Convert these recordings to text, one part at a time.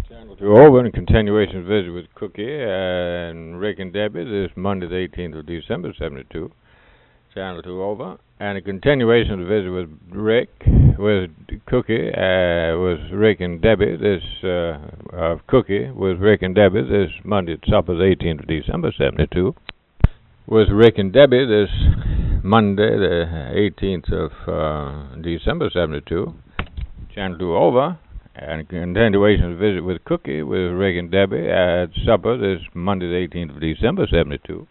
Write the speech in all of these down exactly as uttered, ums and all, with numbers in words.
Channel two over and continuation visit with Cookie and Rick and Debbie this Monday the eighteenth of December, seventy-two. Channel two over. And a continuation of the visit with Rick, with Cookie, uh, with Rick and Debbie this, uh, of Cookie with Rick and Debbie this Monday at supper the eighteenth of December, seventy-two. With Rick and Debbie this Monday the eighteenth of uh, December, seventy-two. Channel two over. And a continuation of the visit with Cookie with Rick and Debbie at supper this Monday the eighteenth of December, seventy-two.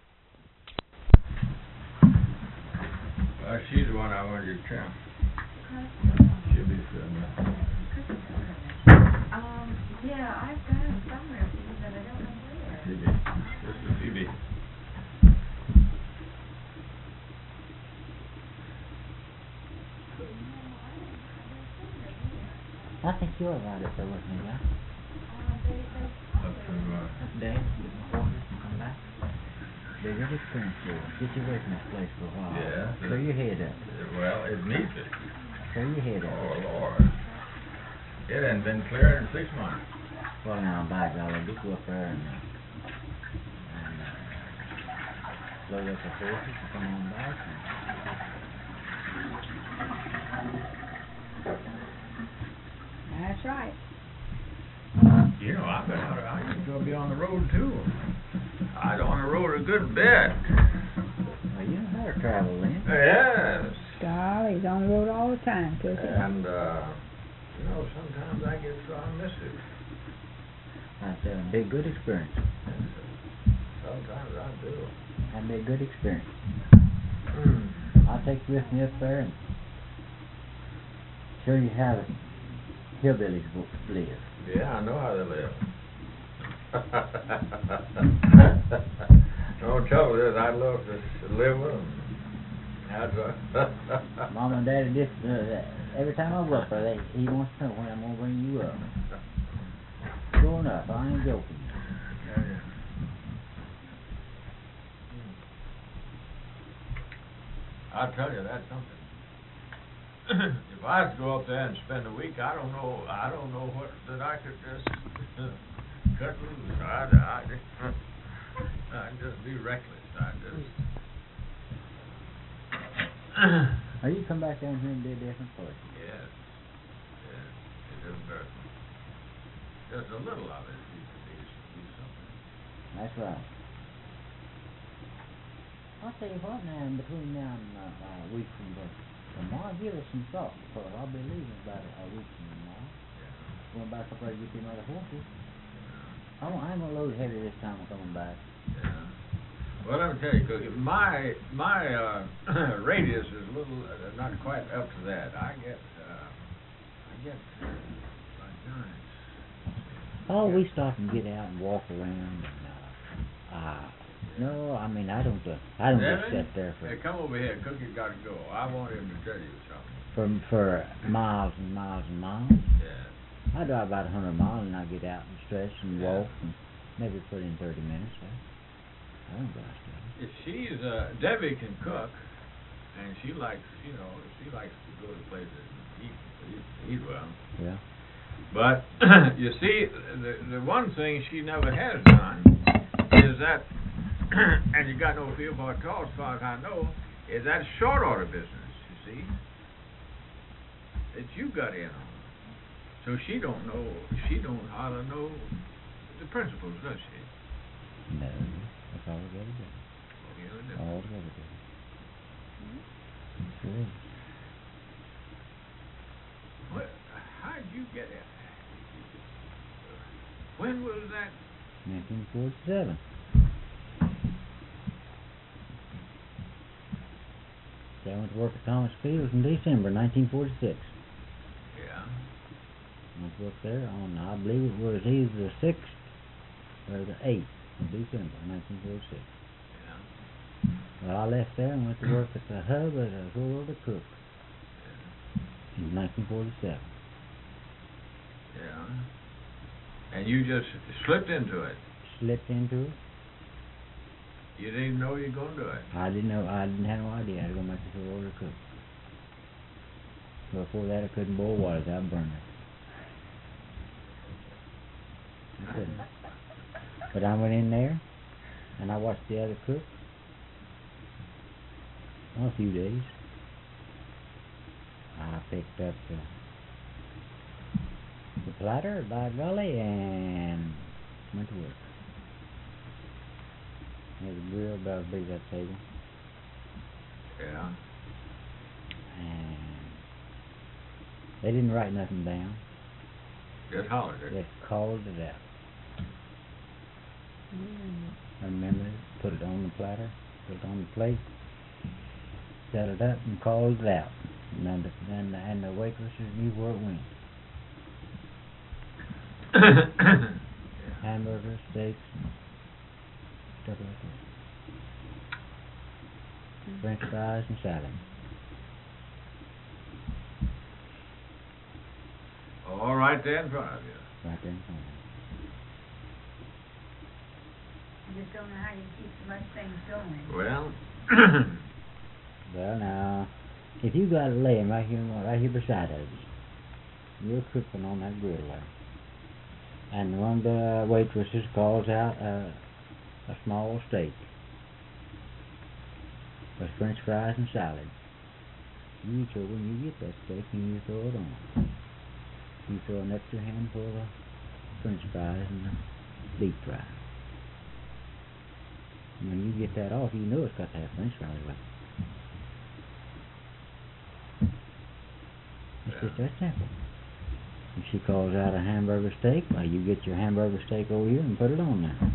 Uh, she's the one I wanted to tell. She'll be sitting there. Um, yeah, I've got it somewhere, but I don't know where. Phoebe. This is Phoebe. I think you're right up there with me, yeah? Up to, uh, Dad, get my quarters and come back. They're good experience for you. Get you away from this place for a while. Yeah. Throw your head up. well, it needs it. Throw your head up. Oh, Lord. It hasn't been clear in six months. Well, now, by golly, just go up there and, uh, and uh, load up the horses and come on back. And That's right. You know, I've been out, I could go be on the road, too. I'd on the road a good bit. well, you know how to travel, then. Yes. Golly, he's on the road all the time, Cookie. And, uh, you know, sometimes I get so I miss it. That's a big, good experience. Sometimes I do. That'd be a good experience. Mm. I'll take you with me up there and show you how the hillbillies live. Yeah, I know how they live. No trouble is, I love to live with them. That's a Mom and Daddy, just uh, every time I go up there, they, he wants to know when I'm gonna bring you up. Sure enough, I ain't joking. Yeah, yeah. I'll tell you, that's something. If I was to go up there and spend a week, I don't know, I don't know what, that I could just cut loose. I'd, I'd, I'd just be reckless. I'd just... Or you come back down here and be a different person. Yes. Yes. It isn't very much. Just a little of it used to be, be something. That's right. I'll tell you what now, in between now and uh, uh, a week from the, tomorrow, give us some thought, because I'll be leaving about a, a week from tomorrow. Yeah. Going back up there to get them other horses. I won't, I ain't gonna load heavy this time I'm coming back. Yeah. Well, let me tell you, Cookie, my my uh, radius is a little uh, not quite up to that. I get uh, I get uh, like nine. Oh, we stop and get out and walk around and uh, uh no, I mean I don't uh, I don't just sit there for Hey, come over here, Cookie got to go. I want him to tell you something. for for miles and miles and miles. Yeah. I drive about a hundred miles and I get out and stretch and Yeah. walk and maybe put in thirty minutes. So I don't drive stuff. If she's uh, Debbie can cook, and she likes, you know, she likes to go to places and eat, eat, eat well. Yeah. But you see, the the one thing she never has done is that, and you got no feel for it at all, as far as I know, is that short order business. You see, that you got in on. So she don't know, she don't hardly know the principles, does she? No, that's all we gotta do. Oh, yeah, All we gotta do. Sure is. What? How'd you get it? When was that? nineteen forty-seven. So I went to work at Thomas Fields in December nineteen forty-six. Yeah. I went to work there on, I believe it was either the sixth or the eighth of December nineteen forty-six. Yeah. Well, I left there and went to work at the hub as a railroad cook in nineteen forty-seven. Yeah. And you just slipped into it. Slipped into it. You didn't even know you were going to do it. I didn't know, I didn't have no idea I was going to make this a railroad cook. Before that, I couldn't boil water without burning it. couldn't. But I went in there, and I watched the other cook well, a few days. I picked up the, the platter, by golly, and went to work. There's a grill about as big as that table. Yeah. And they didn't write nothing down. Just hollered it. Just called it out. Mm. I remember it, put it on the platter, put it on the plate, set it up and called it out. And then the, then the, and the waitresses knew where it went. Hamburgers, steaks, stuff like that. French fries and salad. All right there in front of you. Right there in front of me. I just don't know how you keep so much things going. Well, Well, now, if you got it laying right here, right here beside us, you're cooking on that grill there, and one of the waitresses calls out uh, a small steak with French fries and salad. You so when you get that steak and you throw it on, you throw an extra handful of French fries and the deep fry. When you get that off, you know it's got to have French fries with it. It's just that simple. If she calls out a hamburger steak, well, you get your hamburger steak over here and put it on there.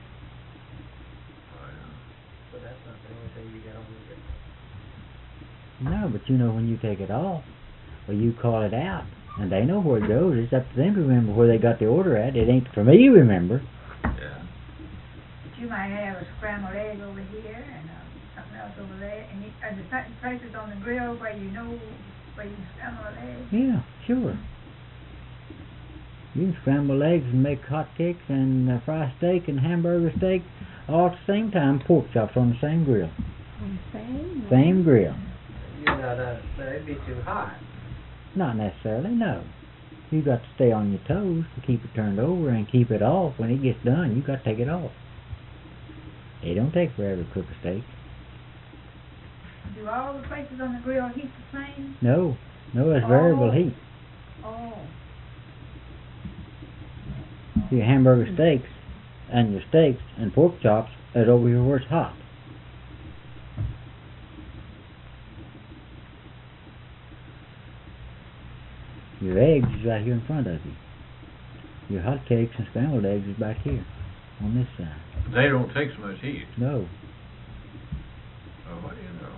So that's not the only thing you got on with it. No, but you know when you take it off, or you call it out, and they know where it goes, it's up to them to remember where they got the order at. It ain't for me to remember. yeah. But you might have a scrambled egg over here and um, something else over there, and you, are there certain places on the grill where you know where you can scramble an egg? Yeah, sure. You can scramble eggs and make hot cakes and uh, fry steak and hamburger steak all at the same time, pork chops on the same grill. On the same? Same grill. You know, that, but it'd be too hot. Not necessarily, no. You got to stay on your toes to keep it turned over and keep it off. When it gets done, you got to take it off. It don't take forever to cook a steak. Do all the places on the grill heat the same? No, no, it's variable Oh. heat. Oh. Your hamburger steaks and your steaks and pork chops is over here where it's hot. Your eggs is right here in front of you. Your hot cakes and scrambled eggs is back here on this side. They don't take so much heat. No. Oh, what do you know?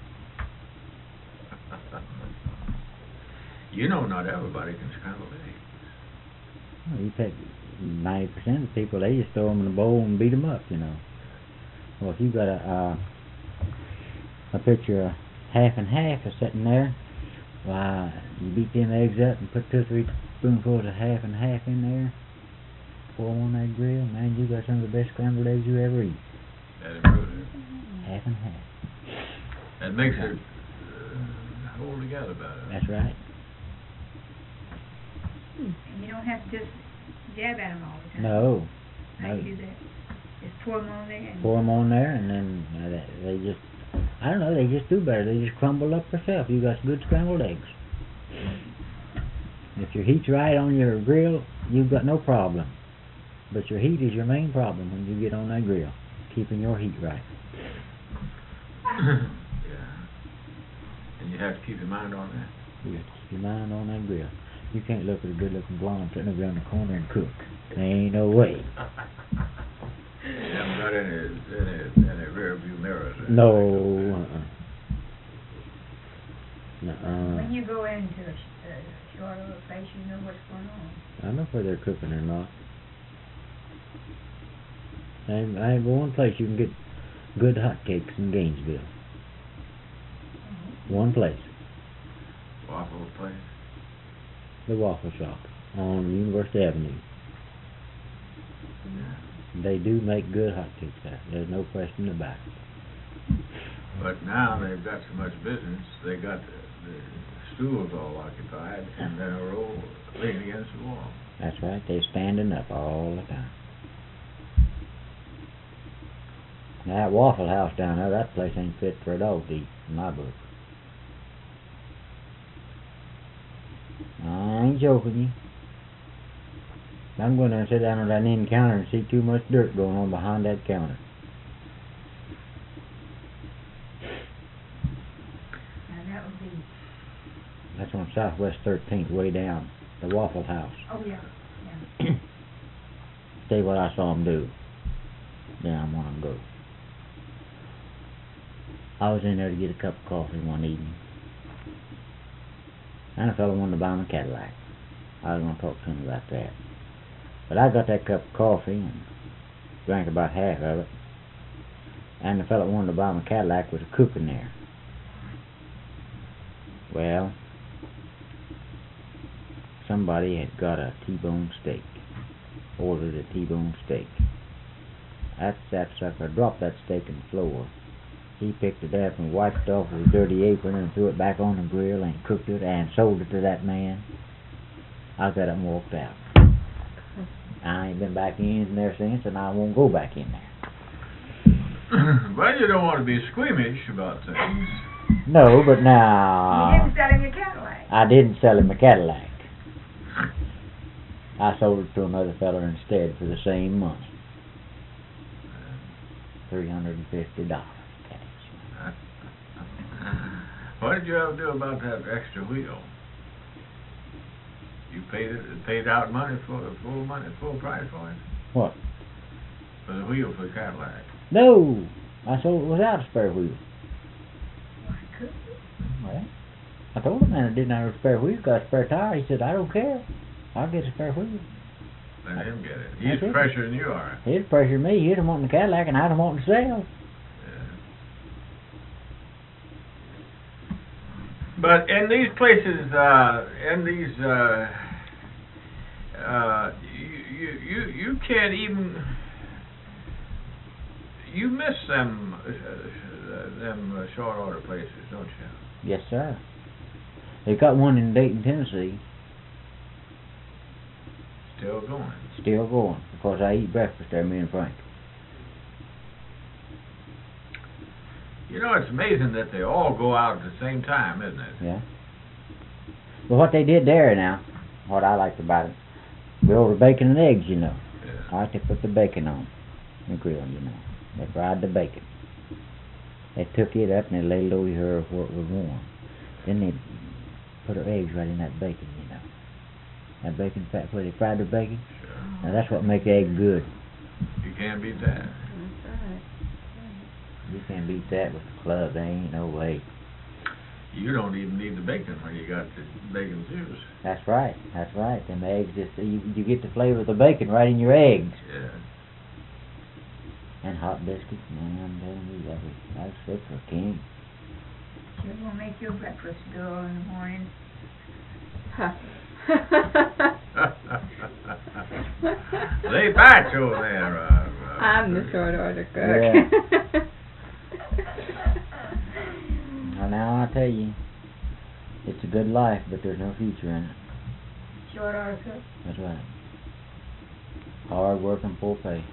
You know not everybody can scramble eggs. Well, you take ninety percent of the people, they just throw them in a bowl and beat them up, you know. Well, if you got a uh, a picture of half and half is sitting there, why, you beat them eggs up and put two or three spoonfuls of half and half in there, pour them on that grill, man, you got some of the best scrambled eggs you ever eat. That improves it. Half and half. That makes it uh, hold together better. That's right. And you don't have to just jab at them all the time. No. How no. you do that? Just pour them on there and... Pour them on there, and then uh, they, they just, I don't know, they just do better. They just crumble up themselves. You got good scrambled eggs. If your heat's right on your grill, you've got no problem. But your heat is your main problem when you get on that grill, keeping your heat right. Yeah. And you have to keep your mind on that. You have to keep your mind on that grill. You can't look at a good-looking blonde sitting over in the corner and cook. There ain't no way. You haven't got any, any, any rear view mirrors. or No. anything Uh-uh. When Nuh-uh. you go into a, sh- a short little place, you know what's going on. I know whether they're cooking or not. I ain't, I ain't but one place you can get good hot cakes in Gainesville. One place. like waffle place. The Waffle Shop on University Avenue. They do make good hotcakes there. There's no question about it. But now they've got so much business, they got the, the stools all occupied and then a row leaning against the wall. That's right. They're standing up all the time. Now, that Waffle House down there, that place ain't fit for a dog to eat, in my book. I ain't joking you. I'm going to sit down on that end counter and see too much dirt going on behind that counter. Now that would be, That's on Southwest thirteenth, way down, the Waffle House. oh yeah, yeah. Tell you what I saw them do. Then I'm gonna go. I was in there to get a cup of coffee one evening, and a fellow wanted to buy me a Cadillac. I was gonna talk to him about that. But I got that cup of coffee and drank about half of it, and the fellow wanted to buy me a Cadillac with a cook in there. Well, somebody had got a T-bone steak, ordered a T-bone steak. That, that sucker dropped that steak on the floor. He picked it up and wiped it off with his dirty apron and threw it back on the grill and cooked it and sold it to that man. I got up and walked out. I ain't been back in there since, and I won't go back in there. Well, you don't want to be squeamish about things. No, but You now didn't sell him your Cadillac. I didn't sell him a Cadillac. I sold it to another feller instead for the same money. Three hundred and fifty dollars. What did you ever do about that extra wheel? You paid it, paid out money for full money, full price for it? What? For the wheel for the Cadillac. No, I sold it without a spare wheel. Why couldn't you? Well, I told the man I didn't have a spare wheel, got a spare tire. He said, I don't care. I'll get a spare wheel. Let him get it. That's He's it. fresher than you are. He'd pressure me. He'd have wanted the Cadillac, and I'd have wanted to sell. Yeah. But in these places, uh, in these, uh, uh, you, you, you, you can't even, you miss them, uh, them uh, short order places, don't you? Yes, sir. They got one in Dayton, Tennessee, Still going. still going. Of course, I eat breakfast there, me and Frank. You know, it's amazing that they all go out at the same time, isn't it? Yeah. But what they did there now, what I liked about it, we over bacon and eggs, you know. Yeah. I like to put the bacon on the grill, you know. They fried the bacon. They took it up and they laid it over here where it was warm. Then they put their eggs right in that bacon, you know. That bacon fat where they fried their bacon. Sure. Now that's what makes egg good. You can't beat that. That's right. You can't beat that with the club. There ain't no way. You don't even need the bacon when you got the bacon juice. That's right. That's right. Them eggs just you, you get the flavor of the bacon right in your eggs. Yeah. And hot biscuits, man, I'm telling you, that was that's fit for a king. You're gonna make your breakfast girl in the morning. Huh. Lay back over there. Uh, uh, I'm the short order cook. Well, now I tell you, it's a good life, but there's no future in it. Short order cook. That's right. Hard work and full pay.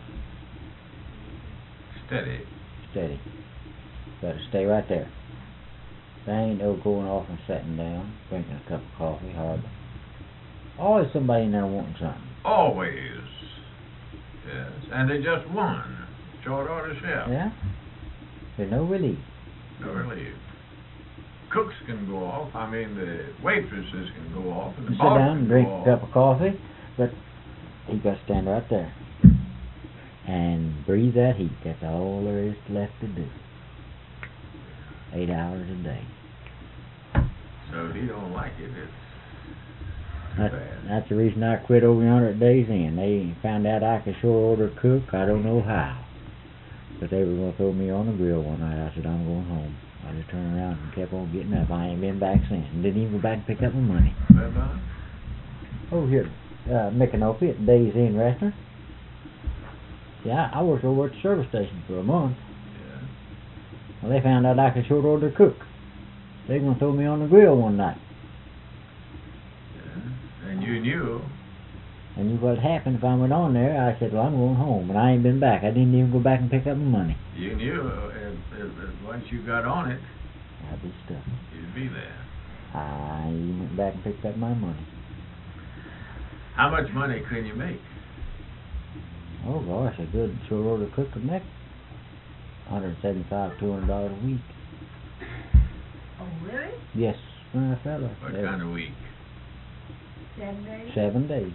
Steady. Steady. Gotta stay right there. There ain't no going off and sitting down, drinking a cup of coffee, hardly. Always somebody in there wanting something. Always. Yes. And they just won. Short order chef. Yeah? There's no relief. No relief. Cooks can go off. I mean, the waitresses can go off. And the You sit boss down can and drink go a off. cup of coffee, but you got to stand right there and breathe that heat. That's all there is left to do. Eight hours a day. So if you don't like it, it's too That, bad. that's the reason I quit over yonder at Days Inn. They found out I could short order cook. I don't know how. But they were going to throw me on the grill one night. I said, I'm going home. I just turned around and kept on getting up. I ain't been back since. And didn't even go back and pick up my money. That done? Over here at uh, Micanopy at Days Inn restaurant. Yeah, I, I worked over at the service station for a month. Yeah. Well, they found out I could short order cook. They were going to throw me on the grill one night. Yeah. And you knew. And you what happened if I went on there, I said, well, I'm going home, and I ain't been back. I didn't even go back and pick up my money. You knew uh, if, if, if once you got on it, I'd be stuck. you'd be there. I went back and picked up my money. How much money can you make? Oh gosh, a good short order cook could make one hundred seventy-five, two hundred dollars a week. Oh, really? Yes, my fella. What Every- kind of week? Seven days? Seven days.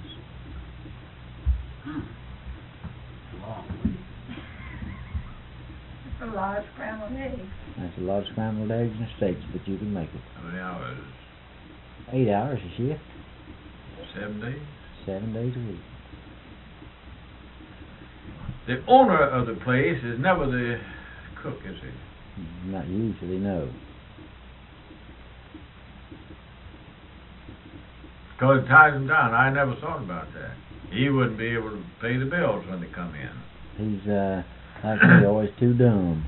That's a lot of scrambled eggs. That's a lot of scrambled eggs and steaks, but you can make it. How many hours? Eight hours a shift, Seven days? seven days a week. The owner of the place is never the cook, is he? Not usually, no. Because it ties him down. I never thought about that. He wouldn't be able to pay the bills when they come in. He's, uh, like I say, always too dumb.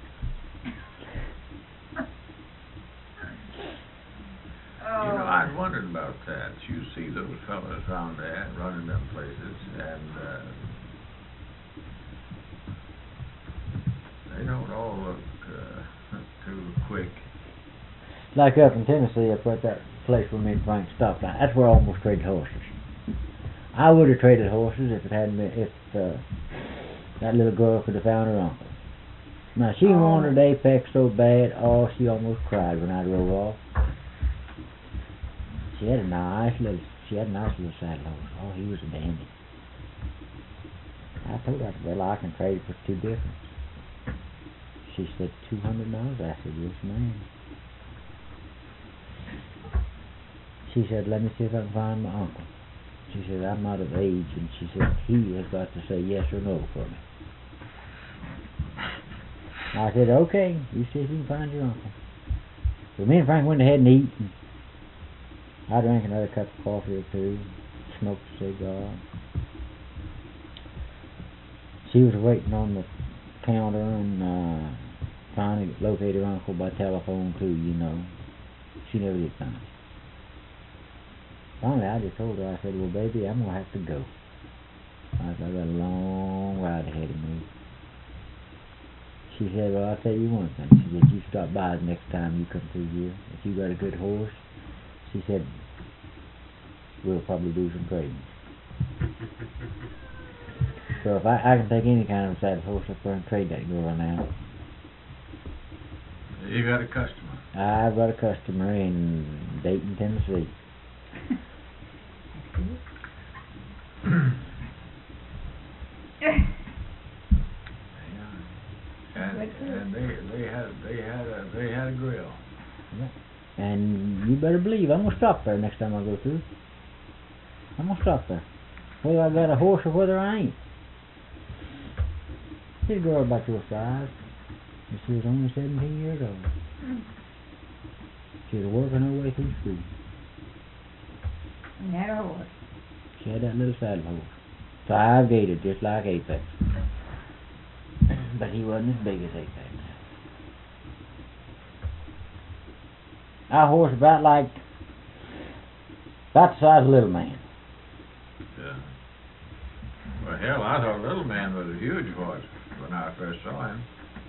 Oh. You know, I'd wondered about that. You see those fellas around there running them places, and uh, they don't all look uh, too quick. Like up in Tennessee, up at that place where me and Frank stopped at. That's where I almost traded horses. I would have traded horses if it hadn't been, if uh, that little girl could have found her uncle. Now, she Oh. wanted Apex so bad, oh, she almost cried when I drove off. She had a nice little, she had a nice little saddle horse. Oh, he was a dandy. I told her, well, I can trade for two different. She said, two hundred dollars. I said, yes, ma'am. She said, let me see if I can find my uncle. She said, I'm not of age, and she said, he has got to say yes or no for me. I said, okay, you see if you can find your uncle. So me and Frank went ahead and eat, and I drank another cup of coffee or two, smoked a cigar. She was waiting on the counter and uh, trying to locate her uncle by telephone too, you know. She never did find him. Finally, I just told her, I said, well, baby, I'm going to have to go. I said, I got a long ride ahead of me. She said, well, I'll tell you one thing. She said, you stop by the next time you come through here. If you got a good horse, she said, we'll probably do some trading. So if I, I can take any kind of saddle horse up there and trade that girl now. You got a customer. I've got a customer in Dayton, Tennessee. And, and they they had they had a they had a grill. And you better believe I'm gonna stop there next time I go through. I'm gonna stop there, whether I got a horse or whether I ain't. She's a girl about your size, and she was only seventeen years old. She was working her way through school. And that horse. She had that little saddle horse, five gated, just like Apex, but he wasn't as big as Apex. Our horse about like, about the size of a little man. Yeah. Well, hell, I thought Little Man was a huge horse when I first saw him.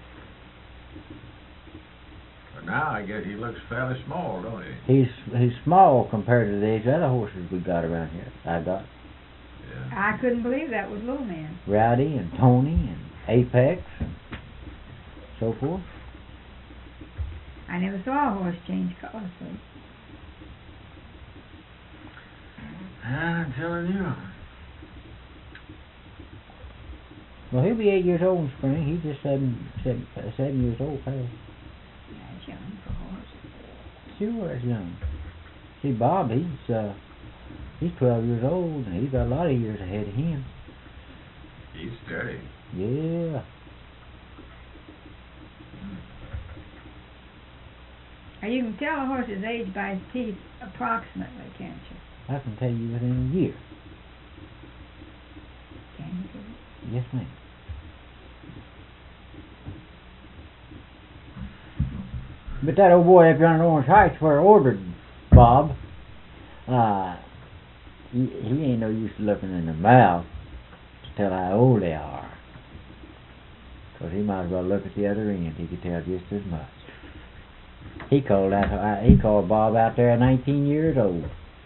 But now I guess he looks fairly small, don't he? He's he's small compared to these other horses we got around here. I got Yeah. I couldn't believe that was Little Man. Rowdy and Tony and Apex and so forth. I never saw a horse change colors. So. I'm telling you. Well, he'll be eight years old in spring. He's just seven, seven, uh, seven years old, pal. That's young for a horse. Sure, that's young. See, Bob, he's uh, he's twelve years old, and he's got a lot of years ahead of him. He's steady. Yeah. Now you can tell a horse's age by his teeth approximately, can't you? I can tell you within a year. Can you? Yes, ma'am. But that old boy up yonder in Orange Heights where I ordered Bob, uh, he, he ain't no use looking in the mouth to tell how old they are. Because he might as well look at the other end. He could tell just as much. He called out, uh, he called Bob out there at nineteen years old.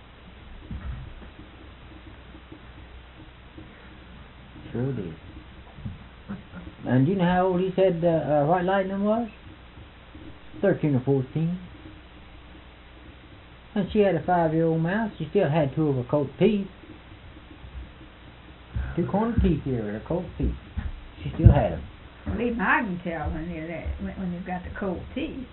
Sure did. And do you know how old he said uh, uh, White Lightning was? Thirteen or fourteen. And she had a five-year-old mouse. She still had two of her coat teeth. Two corner teeth here in her coat teeth. She still had them. Well, even I can tell when they're that, when, when they've got the cold teeth.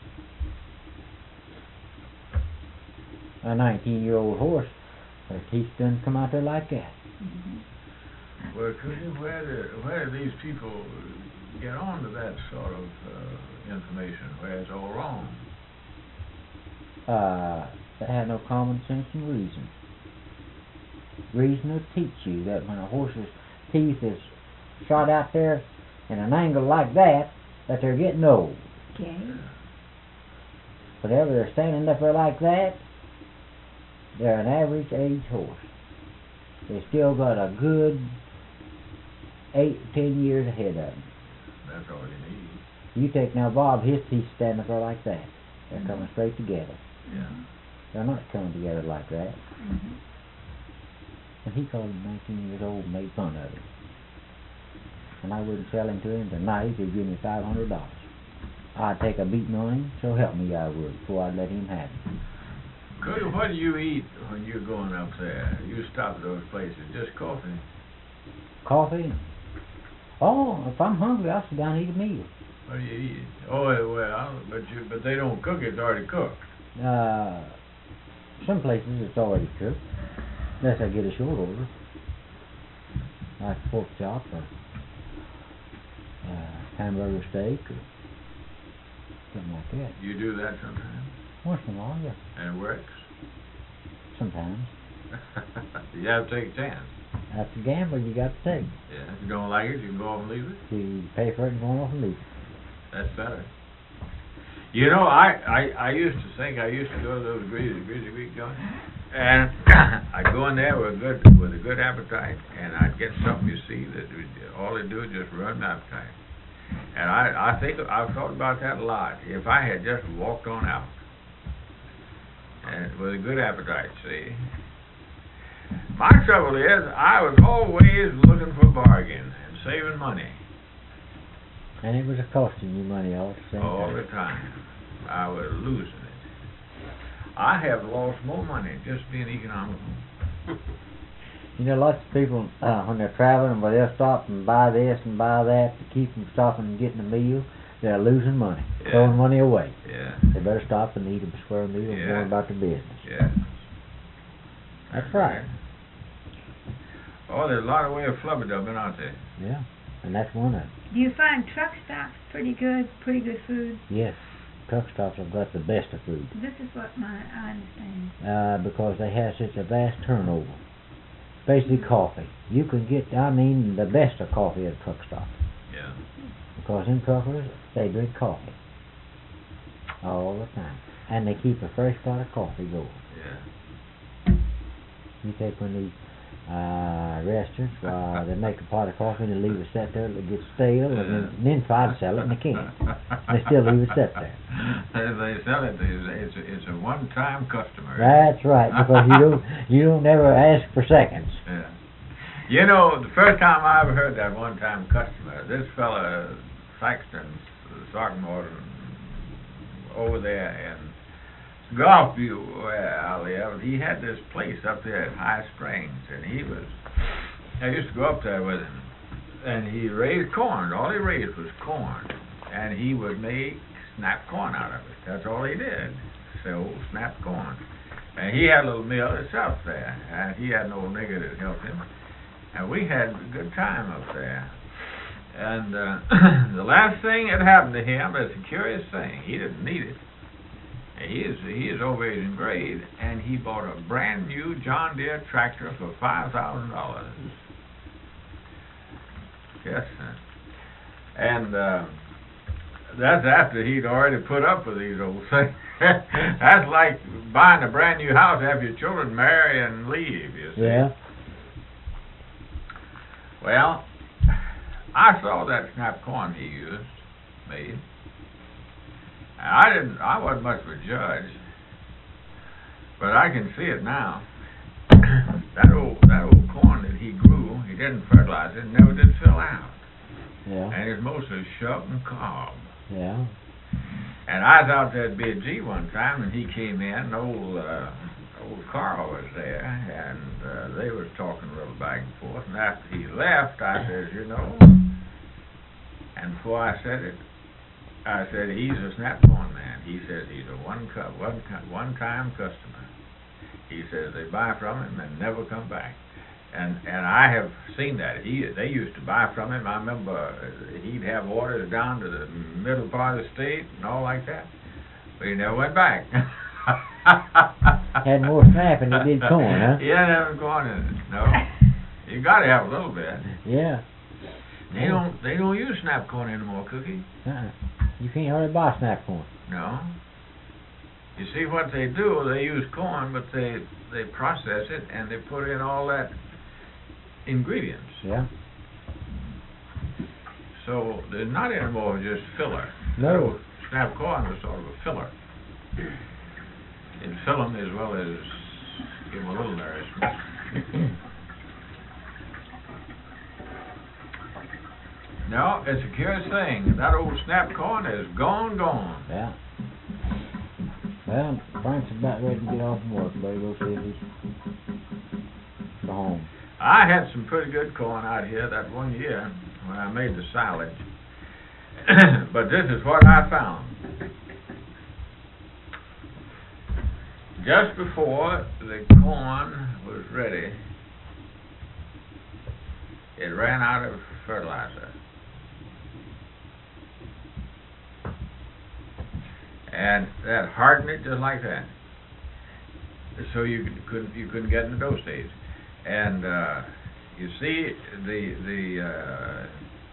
A nineteen-year-old horse, her teeth doesn't come out there like that. Mm-hmm. Well, could you, where do, where do these people get on to that sort of uh, information, where it's all wrong? Uh, they have no common sense and reason. Reason will teach you that when a horse's teeth is shot out there in an angle like that, that they're getting old. Okay. Whenever they're standing up there like that, they're an average age horse. They still got a good eight, ten years ahead of them. That's all you need. You take now Bob, his teeth stand up there like that. They're Mm-hmm. coming straight together. Yeah. They're not coming together like that. Mm-hmm. And he called him nineteen years old and made fun of him. And I wouldn't sell him to him tonight if he'd give me five hundred dollars. I'd take a beating on him, so help me I would, before I'd let him have him. Cody, what do you eat when you're going up there? You stop at those places, just coffee? Coffee? Oh, if I'm hungry, I'll sit down and eat a meal. What do you eat? Oh, well, but you, but they don't cook it, it's already cooked. Uh, some places it's already cooked, unless I get a short order, like pork chop or uh, hamburger steak or something like that. You do that sometimes? Once in a while, yeah. And it works? Sometimes. You have to take a chance. That's a gamble you got to take. Yeah, if you don't like it, you can go off and leave it. You pay for it and go off and leave it. That's better. You know, I, I, I used to think I used to go to those greasy, greasy Greek joints, and I'd go in there with a good with a good appetite, and I'd get something you see that would, all they do is just ruin my appetite. And I I think I've thought about that a lot. If I had just walked on out, and with a good appetite, see. My trouble is I was always looking for bargains and saving money. And it was a costing you money all the same All time. the time. I was losing it. I have lost more money just being economical. You know, lots of people, uh, when they're traveling, well, they'll stop and buy this and buy that to keep from stopping and getting a meal. They're losing money, Yeah. throwing money away. Yeah. They better stop and eat a square meal and go Yeah. on about their business. Yeah. That's right. Oh, there's a lot of way of flubberdubbing, aren't there? Yeah, and that's one of them. Do you find truck stops pretty good, pretty good food? Yes, truck stops have got the best of food. This is what my, I understand. Uh, because they have such a vast turnover. Especially coffee. You can get, I mean, the best of coffee at a truck stop. Yeah. Because them truckers, they drink coffee. All the time. And they keep a fresh pot of coffee going. Yeah. You take one of these uh, restaurants, uh, they make a pot of coffee and they leave it set there till it gets stale, and then, and then try to sell it and they can't. They still leave it set there. They sell it. It's a, it's a one-time customer. That's right, because you don't you don't never ask for seconds. Yeah. You know, the first time I ever heard that one-time customer, this fella, Saxton, Sarkmore, over there in Golfview, where I live, he had this place up there at High Springs, and he was, I used to go up there with him, and he raised corn. All he raised was corn, and he would make snapped corn out of it. That's all he did, so snapped corn. And he had a little mill himself there, and he had an old nigger that helped him, and we had a good time up there. And uh, the last thing that happened to him is a curious thing. He didn't need it. He is he is over in grade, and he bought a brand new John Deere tractor for five thousand dollars. Yes, sir. And uh, that's after he'd already put up with these old things. That's like buying a brand new house after your children marry and leave, you see. Yeah. Well, I saw that snap corn he used, made. I didn't, I wasn't much of a judge, but I can see it now. that old, that old corn that he grew, he didn't fertilize it, never did fill out. Yeah. And it's mostly shuck and cob. Yeah. And I was out there at B G one time, and he came in, old, uh, old Carl was there, and uh, they was talking a little back and forth, and after he left, I says, you know, and before I said it, I said, he's a snap corn man. He says he's a one cup, one one time customer. He says they buy from him and never come back. And and I have seen that. He they used to buy from him. I remember uh, he'd have orders down to the middle part of the state and all like that. But he never went back. Had more snap than he did corn, huh? Yeah, never corn in it. No. You gotta have a little bit. Yeah. They don't they don't use snap corn anymore, Cookie. Uh-uh. You can't hardly buy snap corn. No. You see what they do, they use corn, but they they process it and they put in all that ingredients. Yeah. So they're not anymore just filler. No. So snap corn was sort of a filler. It fill them as well as give them a little nourishment. No, it's a curious thing. That old snap corn is gone, gone. Yeah. Well, Frank's about ready to get off from work, buddy. Go see if he's go home. I had some pretty good corn out here that one year when I made the silage. But this is what I found. Just before the corn was ready, it ran out of fertilizer. And that hardened it just like that. So you couldn't you couldn't get in the dough stage. And uh, you see the the, uh,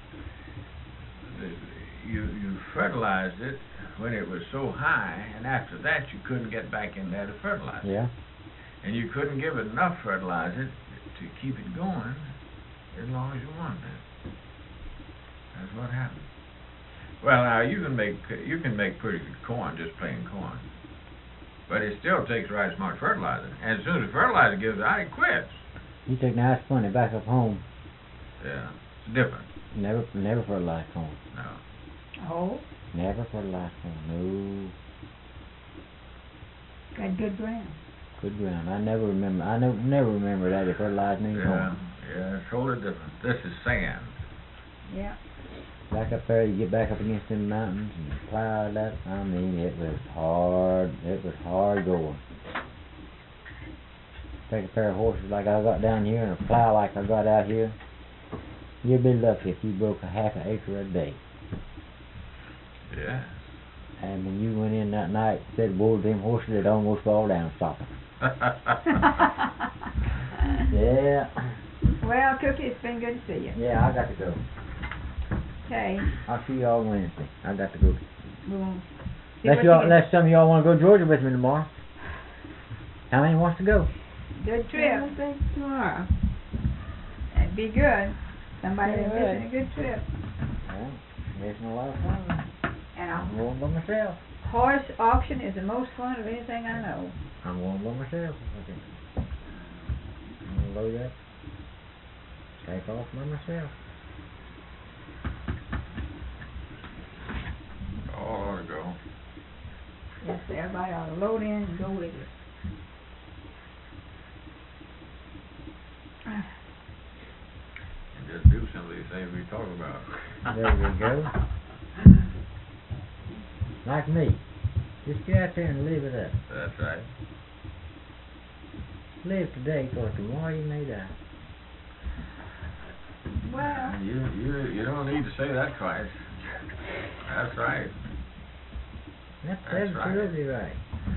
the you you fertilized it when it was so high, and after that you couldn't get back in there to fertilize it. Yeah. And you couldn't give it enough fertilizer to keep it going as long as you wanted it. That's what happened. Well, now you can make you can make pretty good corn, just plain corn, but it still takes right smart fertilizer. And as soon as the fertilizer gives out, it quits. You take nice money back up home. Yeah, it's different. Never, never fertilize corn. No. Oh, Never fertilize corn. No. got good ground. Good ground. I never remember. I never, never remember that they fertilized any Yeah, corn. yeah, it's totally different. This is sand. Yeah. Back up there, you get back up against them mountains and plow that. I mean, it was hard. It was hard going. Take a pair of horses like I got down here and a plow like I got out here. You'd be lucky if you broke a half an acre a day. Yeah. And when you went in that night, said, "Boy, them horses would almost fall down stopping." Yeah. Well, Cookie, it's been good to see you. Yeah, I got to go. Okay, I'll see y'all Wednesday. I got to go. we'll see Unless, what y'all, you can- unless some of y'all want to go to Georgia with me tomorrow. How many wants to go? Good trip. Wednesday, tomorrow. That'd be good. Somebody Yeah, that's it missing a good trip. Well, missing a lot of fun. And I'm a going by myself. horse auction is the most fun of anything I know. I'm going by myself. Okay. I'm going to load up. Take off by myself. All ought to go. Yes, everybody ought to load in and go with it. And just do some of these things we talk about. There we go. Like me. Just get out there and live it up. That's right. Live today, because tomorrow you may die. Well, You you you don't need to say that twice. That's right. That's, That's right. absolutely right.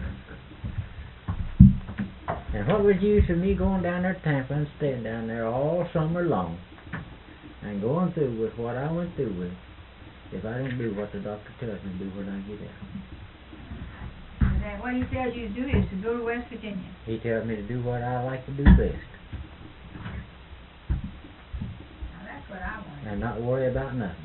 And what was the use of me going down there to Tampa and staying down there all summer long and going through with what I went through with If I don't do what the doctor tells me to do when I get there. And then what he tells you to do is to go to West Virginia. He tells me to do what I like to do best. Now that's what I want. And not worry about nothing.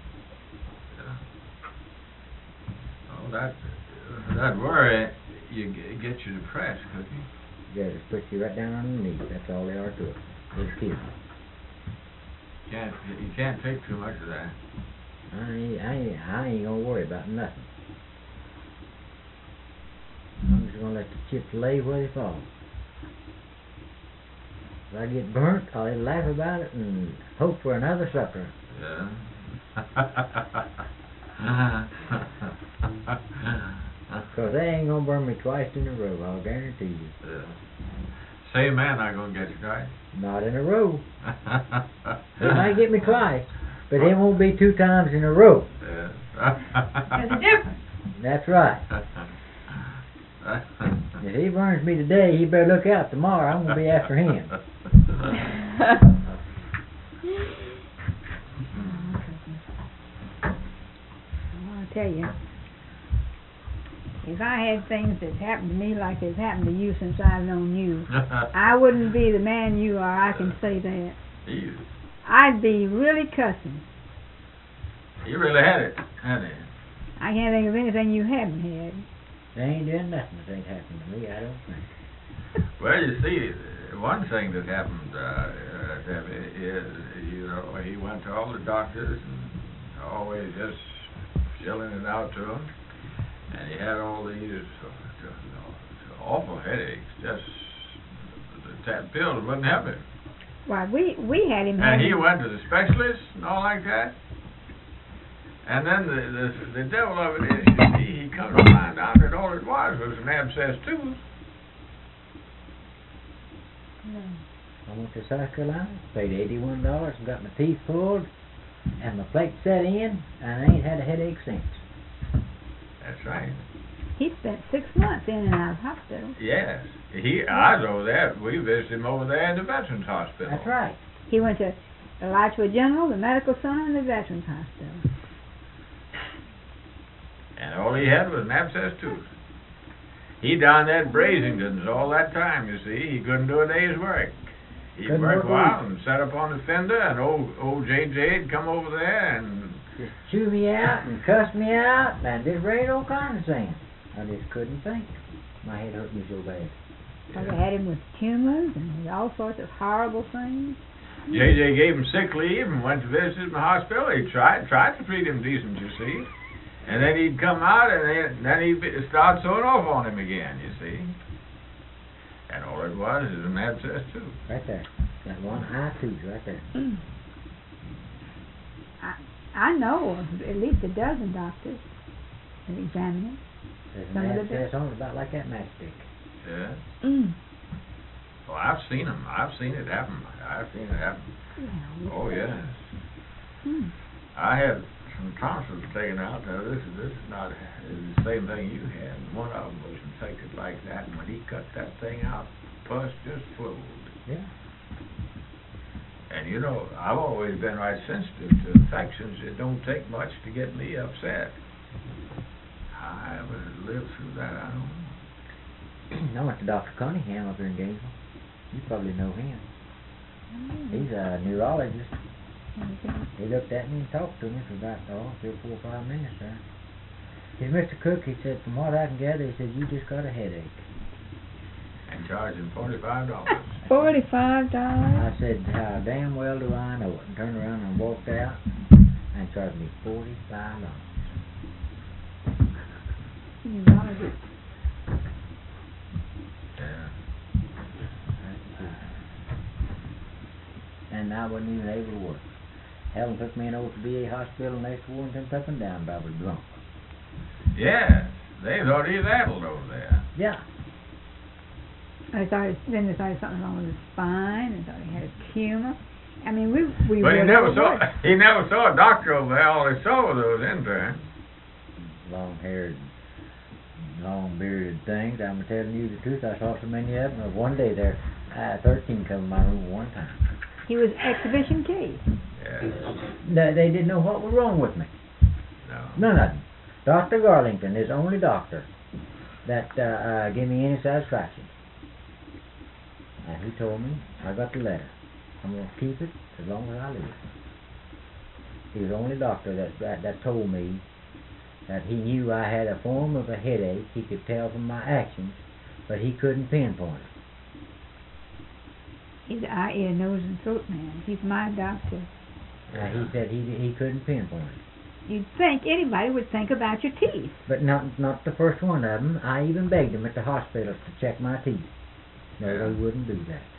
Oh, that, that worry, you g- get you depressed, Cookie. Yeah, just put you right down on the knees. That's all they are to it. Just kill you. Can't, you can't take too much of that. I ain't, I ain't, I ain't gonna worry about nothing. I'm just gonna let the chips lay where they fall. If I get burnt, I'll laugh about it and hope for another sucker. Yeah. Cause they ain't gonna burn me twice in a row, I'll guarantee you. Yeah. Same man not gonna get you twice. Not in a row. They might get me twice, but it won't be two times in a row. Yeah. There's a difference. That's right. If he burns me today, he better look out tomorrow. I'm gonna be after him. I'll tell you, if I had things that happened to me like that's happened to you since I've known you, I wouldn't be the man you are, I can say that. He, I'd be really cussing. he really had it, hadn't he? I can't think of anything you haven't had. They ain't doing nothing that ain't happened to me, I don't think. Well, you see, one thing that happened, uh, uh, Debbie, is, you know, he went to all the doctors and always just shilling it out to them. And he had all these uh, awful headaches. Just the t- pills wouldn't help him. Why, we we had him. And he having- went to the specialist and all like that. And then the the, the devil of it is, you see, he comes to find out that all it was was an abscess tooth. I went to South Carolina, paid eighty-one dollars and got my teeth pulled and my plate set in, and I ain't had a headache since. That's right. He spent six months in and out of hospital. Yes. He, I was over there. We visited him over there in the Veterans Hospital. That's right. He went to the Alachua General, the Medical Center, and the Veterans Hospital. And all he had was an abscess tooth. He down there at Brazington's all that time, you see. He couldn't do a day's work. He'd Couldn't work work a while and sat up on the fender, and old old J J'd come over there and... Just chew me out and cuss me out and just rain all kinds of things. I just couldn't think. My head hurt me so bad. Well, they had him with tumors and all sorts of horrible things. J J gave him sick leave and went to visit him in the hospital. He tried tried to treat him decent, you see. And then he'd come out, and then, then he'd start sewing off on him again, you see. And all it was is an abscess tooth. Right there. That one eye tooth right there. Mm. I I know of at least a dozen doctors that examine him. There's Some an of the abscess on it about like that matchstick. Yeah. Mm. Well, I've seen them. I've seen it happen. I've seen it happen. Yeah. Oh, yes. Mm. I had some tonsils taken out. Now, this is this is not the same thing you had. One of them was infected like that, and when he cut that thing out, pus just flowed. Yeah. And you know, I've always been right sensitive to infections. It don't take much to get me upset. I ever lived through that, I don't know. I went to Doctor Cunningham up here in Gainesville. You probably know him. He's a neurologist. He looked at me and talked to me for about, oh, three or four or five minutes there. He said, Mister Cook, he said, from what I can gather, he said, you just got a headache. And charged him forty-five dollars. Forty-five dollars. I said, how damn well do I know it? And turned around and walked out and charged me forty-five dollars. Yeah. And I wasn't even able to work. Helen took me in over to V A hospital and they swore and took up and down about I was drunk. Yes, they thought he rattled over there. Yeah. I thought then they thought there was something wrong with his spine. They thought he had a tumor. I mean, we we. But he really never saw worried. he never saw a doctor over there. All he saw were those interns. Long-haired, long-bearded things. I'm telling you the truth. I saw so many of them. One day there, I had thirteen come in my room one time. He was exhibition case. Yes. They, they didn't know what was wrong with me. No. None of them. Doctor Garlington is the only doctor that uh, uh, gave me any satisfaction. And he told me, I got the letter. I'm going to keep it as long as I live. He was the only doctor that, that, that told me that he knew I had a form of a headache. He could tell from my actions, but he couldn't pinpoint it. He's an eye, ear, nose, and throat man. He's my doctor. Uh, he said he he couldn't pinpoint it. You'd think anybody would think about your teeth. But not not the first one of them. I even begged them at the hospital to check my teeth. No, Yeah. they wouldn't do that.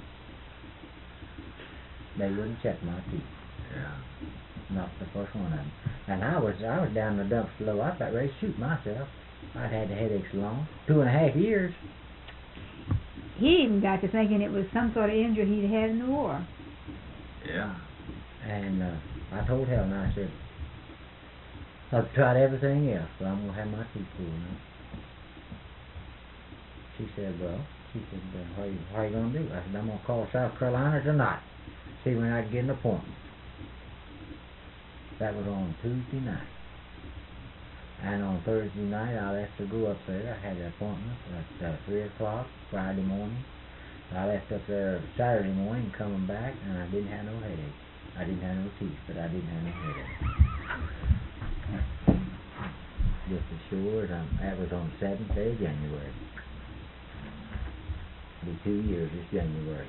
They wouldn't check my teeth. Yeah. Not the first one of them. And I was I was down in the dumps below. I was about ready to shoot myself. I'd had the headaches long. Two and a half years. He even got to thinking it was some sort of injury he'd had in the war. Yeah. And uh, I told Helen, I said, I've tried everything else, but I'm going to have my teeth pulled now. She said, well, she said, uh, what, are you, what are you going to do? I said, I'm going to call South Carolina tonight, see when I can get an appointment. That was on Tuesday night. And on Thursday night, I left to go up there. I had an appointment at uh, three o'clock Friday morning. I left up there Saturday morning coming back, and I didn't have no headache. I didn't have no teeth, but I didn't have no headache. Just as sure as I'm, that was on the seventh day of January. It'll be two years this January.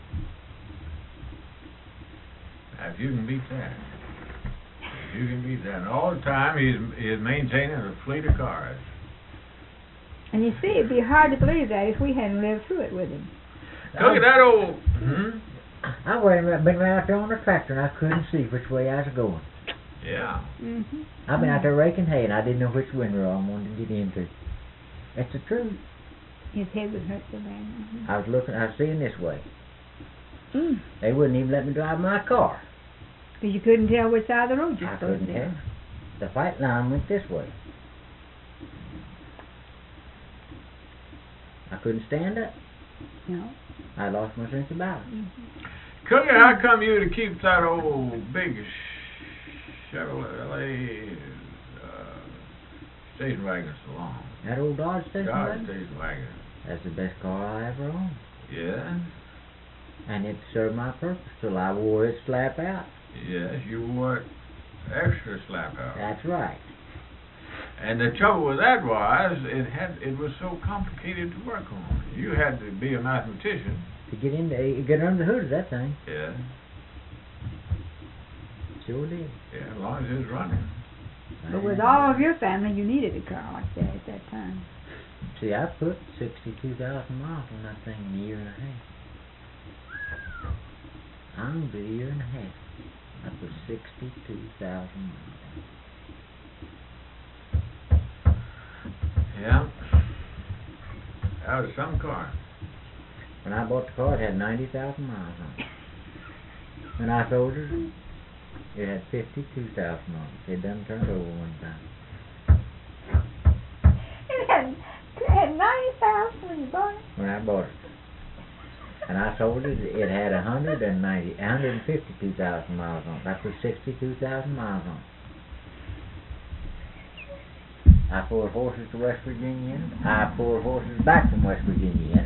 Now, if you can beat that, if you can beat that, and all the time he's he's maintaining a fleet of cars. And you see, it'd be hard to believe that if we hadn't lived through it with him. Look at that old. Hmm? I went around, been out there on the tractor, and I couldn't see which way I was going. Yeah. Mm-hmm. I've been out there raking hay, and I didn't know which window I wanted to get into. That's the truth. His head would hurt so bad. Mm-hmm. I was looking, I was seeing this way. Mm. They wouldn't even let me drive my car. Because you couldn't tell which side of the road you're I supposed couldn't to tell. be. The fight line went this way. I couldn't stand up. No. I lost my sense of balance. Mm-hmm. Cookie, how come you to keep that old big Chevrolet uh, station wagon so long? That old Dodge station Dodge wagon, station wagon. that's the best car I ever owned. Yeah. And it served my purpose till I wore its slap out. Yes, you wore it extra slap out. That's right. And the trouble with that was, it had it was so complicated to work on. You had to be a mathematician. To get in, the, get under the hood of that thing. Yeah. Sure did. Yeah, as long as it was running. But with all of your family, you needed a car like that at that time. See, I put sixty-two thousand miles on that thing in a year and a half. I owned it a year and a half. I put sixty-two thousand miles on it. Yeah. That was some car. When I bought the car, it had ninety thousand miles on it. When I sold it, it had fifty-two thousand on it. It done turned over one time. It had, it had ninety thousand when you bought it. When I bought it. And I sold it, it had one hundred ninety, one hundred fifty-two thousand miles on it. I put sixty-two thousand miles on it. I pulled horses to West Virginia in it. I pulled horses back from West Virginia in it.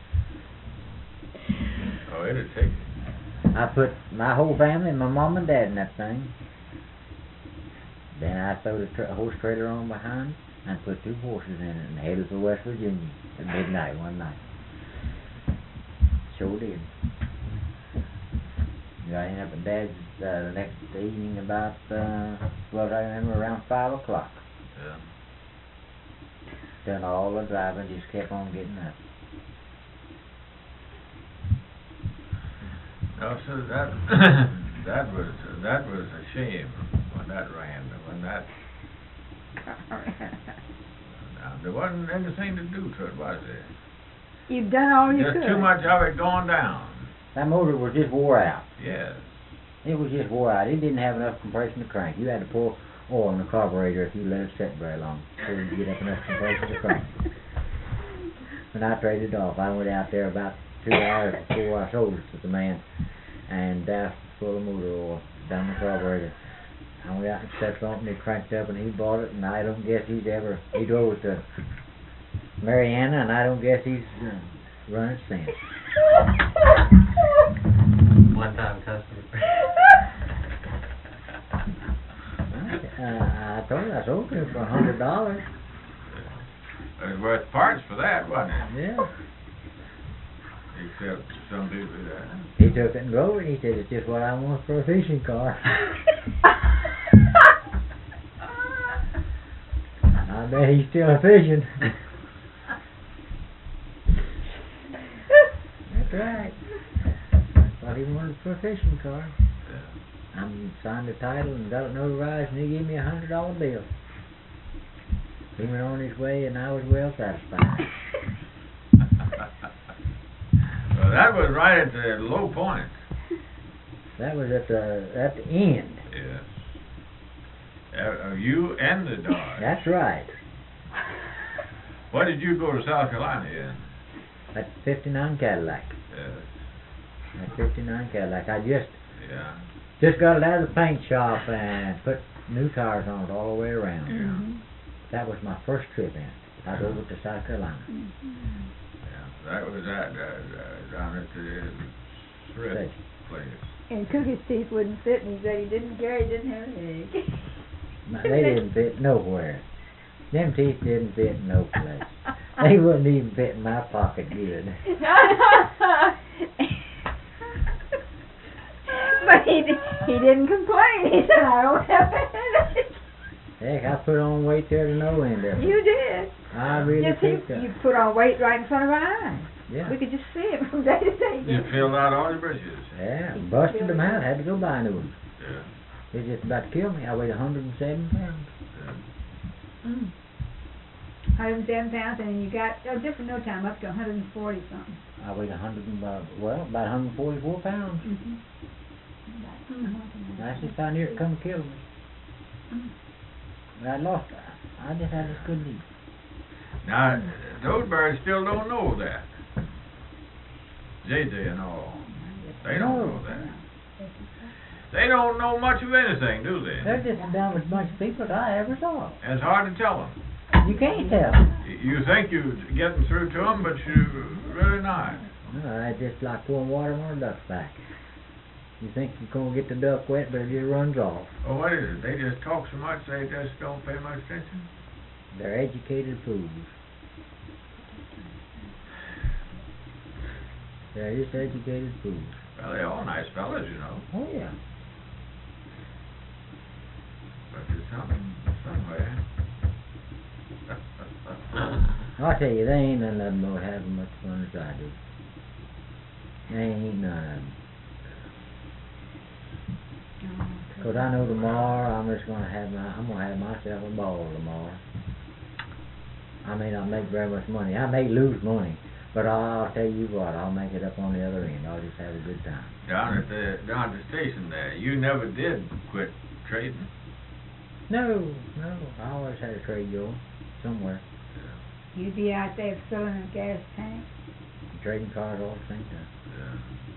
Oh, it'd take it. I put my whole family, my mom and dad in that thing. Then I threw a tra- horse trailer on behind and put two horses in it and headed for West Virginia at midnight one night. Sure did. I ended up at Dad's uh, the next evening about, uh, well, I remember around five o'clock. Yeah. Done all the driving, just kept on getting up. No, so that that was that was a shame when that ran. When that now, there wasn't anything to do to it, was there? You've done all you Just could. too much of it going down. That motor was just wore out. Yes. It was just wore out. It didn't have enough compression to crank. You had to pour oil in the carburetor if you let it sit very long so you get up enough compression to crank. When I traded off, I went out there about two hours before I sold it to the man and doused it full of motor oil down the carburetor. I went out and stepped on it and he cranked up and he bought it and I don't guess he's ever, he drove it to Mariana and I don't guess he's uh, run it since. One time customer. I, uh, I told you I sold it for a hundred dollars. It was worth parts for that, wasn't it? Yeah. Except some people that. He took it and drove it. He said it's just what I want for a fishing car. I bet he's still fishing. That's right. That's what he wanted for a fishing car. Yeah. I signed the title and got it notarized and he gave me a hundred dollar bill. He went on his way and I was well satisfied. Well, that was right at the low point. That was at the at the end. Yes. Uh, uh, you and the Dodge. That's right. What did you go to South Carolina in? That fifty-nine Cadillac. Yes. That fifty-nine Cadillac. I just Yeah. just got it out of the paint shop and put new tires on it all the way around. Mhm. That was my first trip in it. I drove it to South Carolina. Yeah. That was at uh, uh, down at the thrift Say, place. And Cookie's teeth wouldn't fit, and he said he didn't care, he didn't have any. my- They didn't fit nowhere. Them teeth didn't fit no place. They wouldn't even fit in my pocket good. But he di- he didn't complain. He said, I don't have any. Heck, I put on weight there to no end of it. You did. I really Yes, picked you, up. you put on weight right in front of our eyes. Yeah. We could just see it from day to day. You filled out all your bridges. Yeah, busted them out. Had to go buy new ones. Yeah. They just about to kill me. I weighed a hundred and seven pounds. Yeah. Mm. one hundred seven pounds, and then you got, oh, just in no time, up to one hundred forty something. I weighed a hundred and about, well, about one hundred forty-four pounds. Mm-hmm. That's just how near it come to kill me. Mm. But I lost. I just I just couldn't eat. Now, those birds still don't know that. J J and all. They don't No. know that. They don't know much of anything, do they? They're just the dumbest bunch of people that I ever saw. And it's hard to tell them. You can't tell. Y- You think you're getting through to them, but you're really not. No, it's just like pouring water on a duck's back. You think you're gonna get the duck wet, but it just runs off. Oh, what is it? They just talk so much, they just don't pay much attention? They're educated fools. They're just educated fools. Well, they're all nice fellas, you know. Oh yeah. But there's something somewhere. I'll tell you, they ain't none of them gonna have as much fun as I do. They ain't none of them. Cause I know tomorrow I'm just gonna have my, I'm gonna have myself a ball tomorrow. I may not make very much money. I may lose money, but I'll tell you what, I'll make it up on the other end. I'll just have a good time. Down at the down at the station there, you never did quit trading. No, no, I always had a trade going somewhere. You'd be out there filling a gas tank. Trading cars all the same time. Yeah.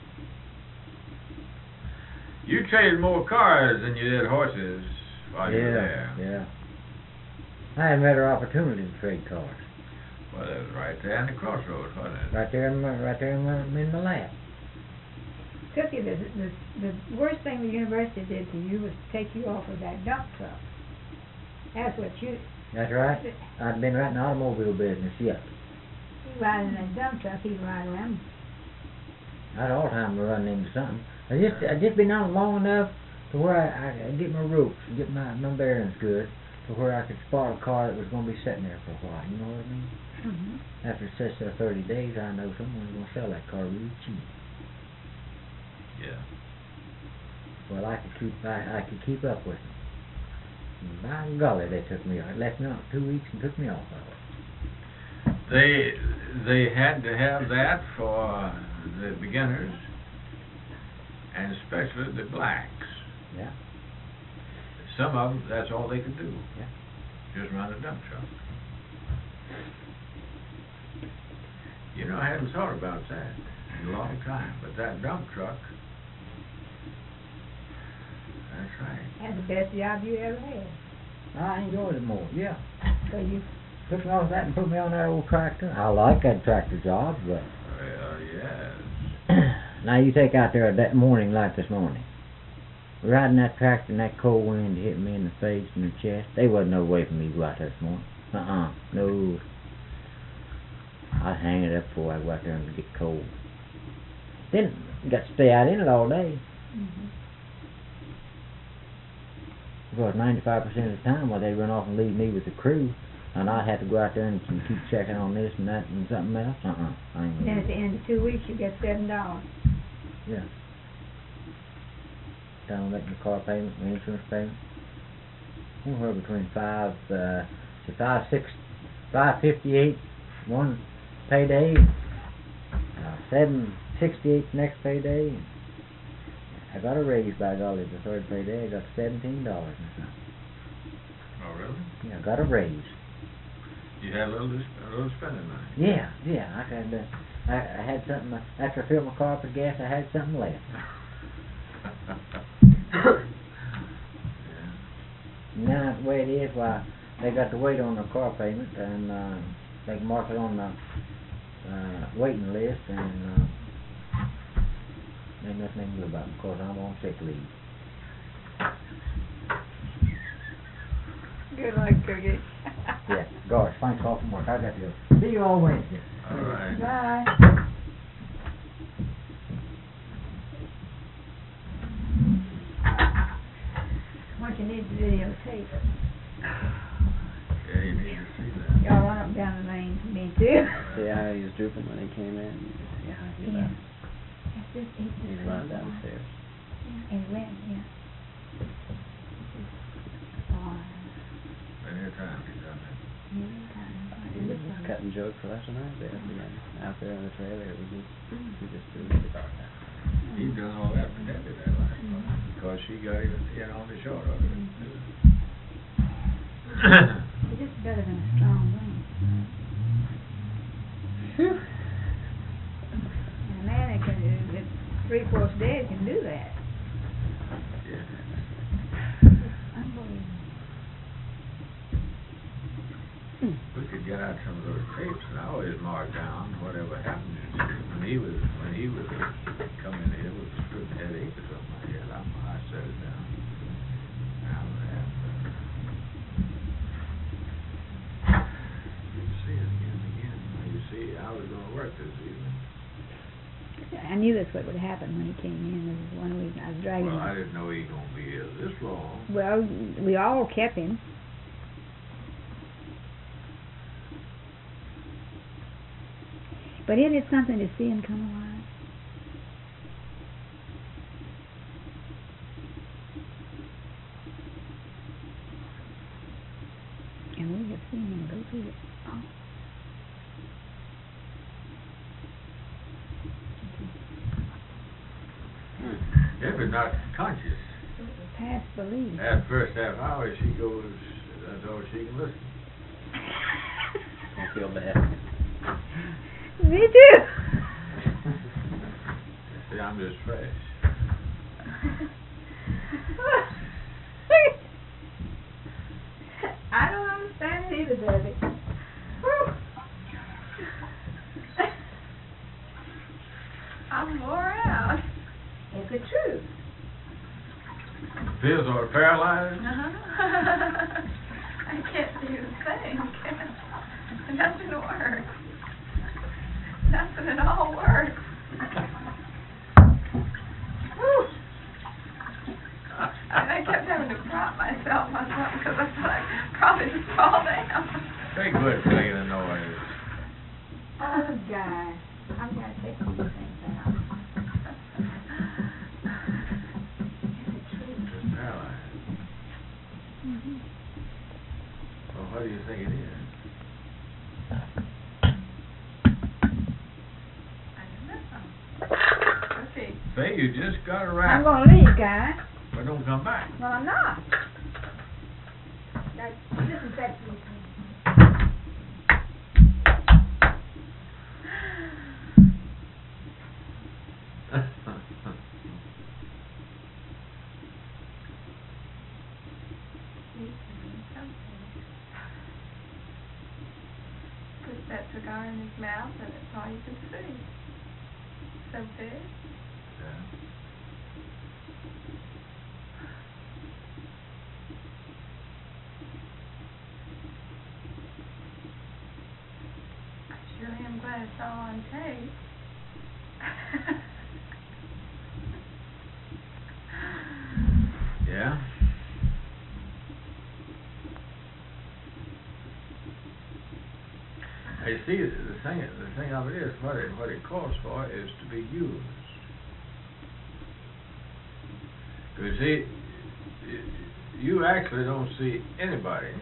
You traded more cars than you did horses while you were there. Yeah, yeah. I had better opportunity to trade cars. Well, it was right there in the crossroads, wasn't it? Right there in my, right there in my, in my lap. Cookie, the, the, the worst thing the university did to you was to take you off of that dump truck. That's what you, That's right. I'd been right in the automobile business yet. you ride in that dump truck, he'd ride around. I'd all the time run into something. I just I just been on long enough to where I, I get my ropes and get my, my bearings good to where I could spot a car that was going to be sitting there for a while. You know what I mean? Mm-hmm. After it sits there thirty days, I know someone's going to sell that car really cheap. Yeah. Well, I could keep I, I could keep up with them. And by golly, they took me off. Left me out two weeks and took me off of it. They they had to have that for the beginners, and especially the blacks. Yeah. Some of them, that's all they could do. Yeah. Just run a dump truck. You know, I hadn't thought about that in a long time, but that dump truck, that's right. Had the best job you ever had. I enjoyed it more, yeah. So you, Took me off that and put me on that old tractor. I like that tractor job, but Well, yes. now you take out there that morning like this morning. Riding that tractor and that cold wind hit me in the face and the chest. There wasn't no way for me to go out there this morning. Uh-uh, no. I'd hang it up before I go out there and get cold. Then, got to stay out in it all day. mm-hmm. Because ninety-five percent of the time, while they run off and leave me with the crew, and I had to go out there and keep checking on this and that and something else. Uh-uh, I ain't Then gonna at the end of two weeks, you get seven dollars. Yeah. Down making the car payment, the insurance payment. Somewhere between five, uh, so five, six, five fifty-eight one payday, uh, seven sixty-eight next payday. I got a raise by golly the third payday. I got seventeen dollars and something. Oh, really? Yeah, I got a raise. You had a little, a little spending money. Yeah, yeah. I had, uh, I, I had something uh, after I filled my car up with gas. I had something left. Yeah. Now the way it is, why they got to wait on the car payment, and uh, they can mark it on the uh, waiting list, and uh, ain't nothing they can do about it because I'm on sick leave. Good luck, Cookie. Yeah, gosh, thanks all from work. I got to go. See you all Wednesday. All right. Bye. What you need to videotape it. Yeah, you need to see that. Y'all run up down the lane for me too. See how he was drooping when he came in? See how he Yeah. left? That's just, it's just He's running down the stairs. Yeah, and went, yeah. Oh, Many a time he's done that. many times. I He do was just something. cutting jokes left and right there again. Out there in the trailer, it was just, he just threw it about that. He done all that for Debbie that last Mhm. month, because she got him in on the short of it. It's just better than a strong wind. Phew. And a man that can, that three-fourths dead can do that. Yeah. Unbelievable. We could get out some of those tapes, and I always mark down whatever happened when he was, when he was coming here with a good headache or something like that. I, I set it down. Now that, uh, you see it again and again. Now you see, I was gonna work this evening. I knew that's what would happen when he came in. There was one week I was dragging Well, I him. didn't know he gonna be here this long. Well, we all kept him. But it is something to see him come alive. And we have seen him go through it all. Debbie's not conscious. Past belief. That first half hour, she goes, that's all she can listen. I feel bad. Me too. See, I'm just fresh. I don't understand it either, Debbie. Whew. I'm wore out. It's the truth. Feels sort of paralyzed. Uh-huh. I can't do a thing. Nothing works. Nothing at all works. Whew. And I kept having to prop myself on something because I thought I'd probably just fall down. They quit making a noise. Oh, God. I'm going to take these things out. Just paralyzed. Mm-hmm. Well, what do you think it is? I don't know. Okay. Say, you just got a I'm rap. going to leave, guys. But don't come back. Well, I'm not. Now, listen, that to me. He's doing something. Put that cigar in his mouth and it's all you could see. So big. Yeah. I sure am glad it's all on tape. Yeah. You see, the thing, the thing of it is, what it, what it calls for is to be used. Because see, you actually don't see anybody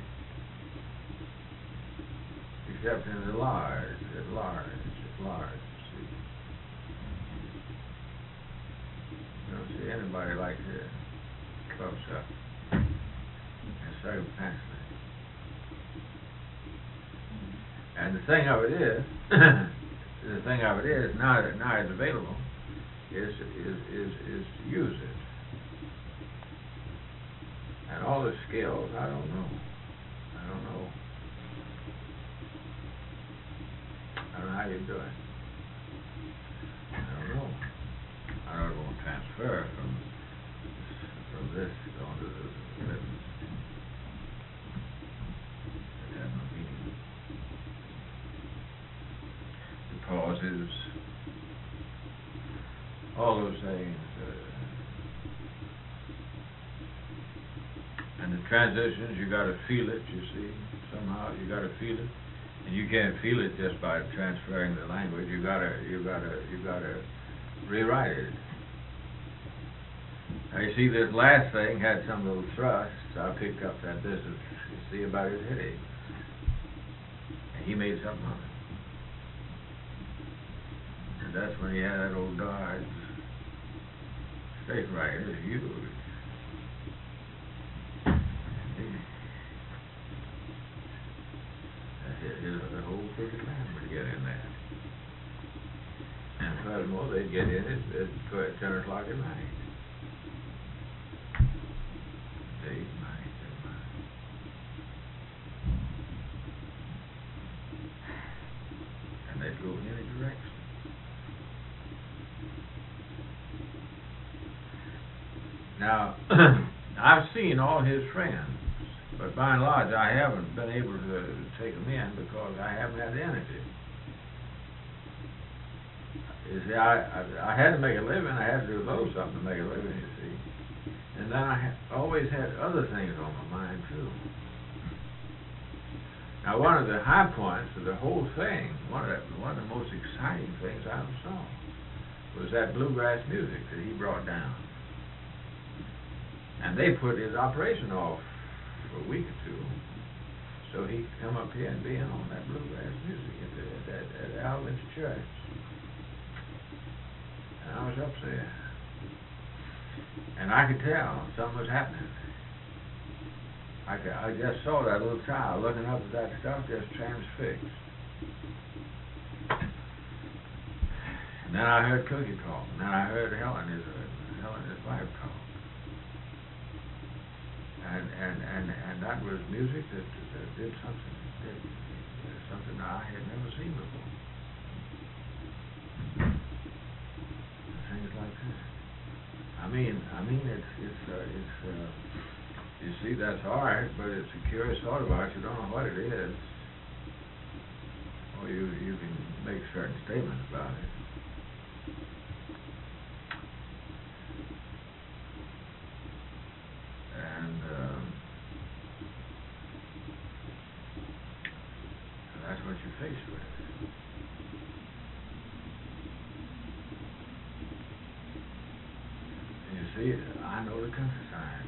except in the large, at large, at large, see. You don't see anybody like this, close up, and circumstantially. And the thing of it is, the thing of it is, now that now it's available, is is is is to use it. And all the skills, I don't know. I don't know. I don't know how you do it. I don't know. I don't want to transfer from from this onto the living. It has no meaning. The pauses, all those things, uh, and the transitions, you got to feel it, you see, somehow you got to feel it, and you can't feel it just by transferring the language. You gotta, you gotta, you gotta rewrite it. Now you see, this last thing had some little thrust. So I picked up that business, you see, about his headache, and he made something of it. And that's when he had that old Dodge straight right. It's huge. The whole crooked man would get in there. And furthermore, they'd get in it at ten o'clock at night. Day and night, day and night. And they'd go in any direction. Now, I've seen all his friends. But by and large, I haven't been able to take them in because I haven't had the energy. You see, I, I, I had to make a living. I had to do a little something to make a living, you see. And then I ha always had other things on my mind, too. Now, one of the high points of the whole thing, one of the, one of the most exciting things I ever saw, was that bluegrass music that he brought down. And they put his operation off for a week or two, so he could come up here and be in on that bluegrass music at, the, at, at Alvin's church. And I was up there, and I could tell something was happening. I, could, I just saw that little child looking up at that stuff, just transfixed. And then I heard Cookie talk, and then I heard Helen, his, uh, Helen, his wife, talk. And, and, and, and that was music that, that did something, did, did something I had never seen before. Things like that. I mean, I mean, it's, it's, uh, it's, uh, you see, that's art, but it's a curious thought of art. You don't know what it is. Or you, you can make certain statements about it. And um, that's what you're faced with. And you see, I know the countryside.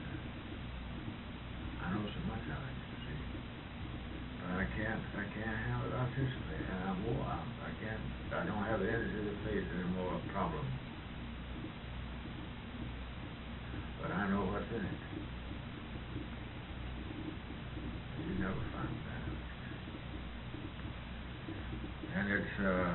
I know so much of it, you see. But I can't, I can't handle it artistically. And I'm more, I can't, I don't have the energy to face any more problems. But I know what's in it. You never find that. And it's, uh,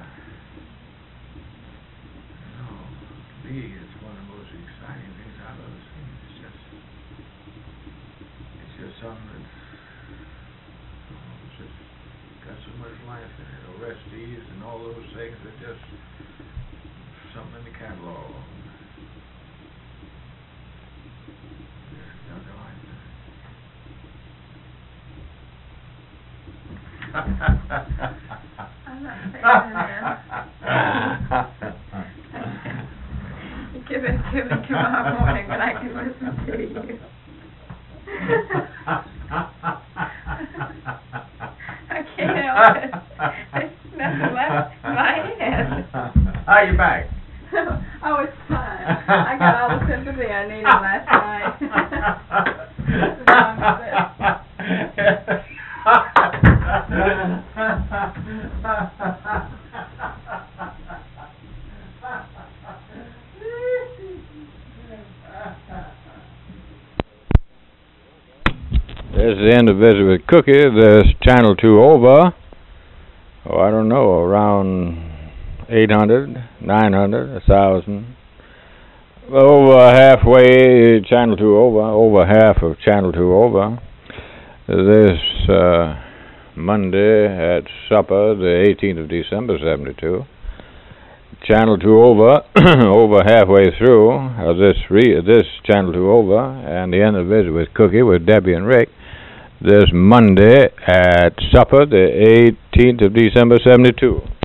you know, to me, it's one of the most exciting things I've ever seen. It's just, it's just something that's, oh, it's just got so much life in it. Orestes and all those things are just something in the catalog. There's nothing like that. I'm not saying that. Give it to me tomorrow morning when I can listen to you. I can't help it. There's nothing left in my head. How you back? Oh, it's fine. I got all the sympathy I needed last night. What's wrong There's the end of Visit with Cookie. There's Channel two over. Oh, I don't know, around eight hundred, nine hundred, one thousand. Over halfway, Channel two over, over half of Channel two over. This uh, Monday at supper, the eighteenth of December, seventy-two. Channel two over, over halfway through of this re this Channel two over, and the end of Visit with Cookie with Debbie and Rick. This Monday at supper, the eighteenth of December, seventy-two.